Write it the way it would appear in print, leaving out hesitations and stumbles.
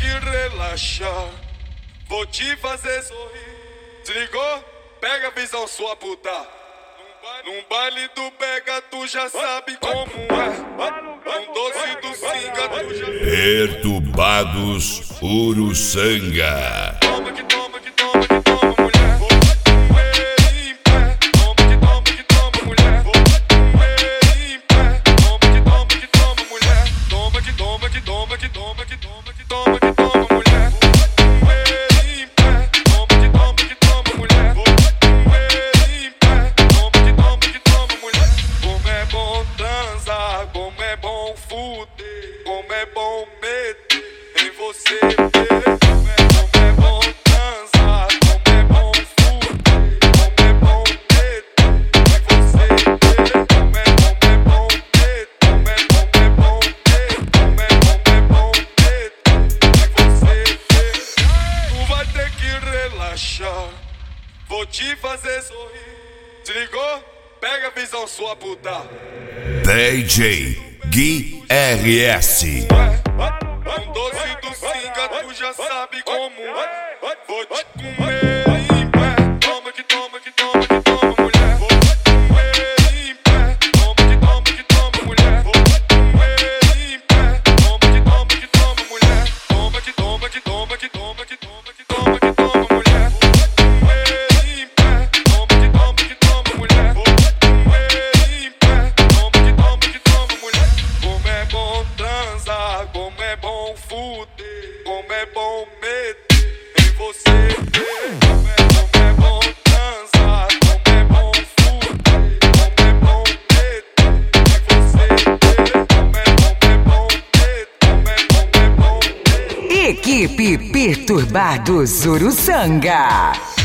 que relaxar, vou te fazer sorrir. Se ligou? Pega a visão, sua puta. Num baile do pega, tu já sabe como é. Um doce do singa, tu já sabe. Perturbados Uruçanga. Toma que toma, que toma, que toma, mulher. Vou em pé. Toma que toma, que toma, mulher. Vou em pé. Toma que toma, que toma, mulher. Toma que toma, que toma, que toma, que toma, que toma, que toma, mulher. Em pé. Toma que toma, que toma, mulher. Vou em pé. Toma que toma, que toma, mulher. Como é bom transar, como é bom fuder, como é bom meter em você. Vou te fazer sorrir. Se ligou? Pega a visão, sua puta. DJ Gui RS. Um doce do singa, tu já sabe como é. Vou te comer em pé. Toma que toma, que toma, que toma, mulher. Vou comer em pé. Toma que toma, que toma, mulher. Vou comer em pé. Toma que toma, que toma, mulher. Toma que toma, que toma, que toma, que toma, que toma, que toma, mulher. Como é bom fuder, como é bom meter em você. Como é bom transar, como é bom fuder, como é bom meter em você. Como é bom meter, como é bom meter. Equipe Perturbados Uruçanga.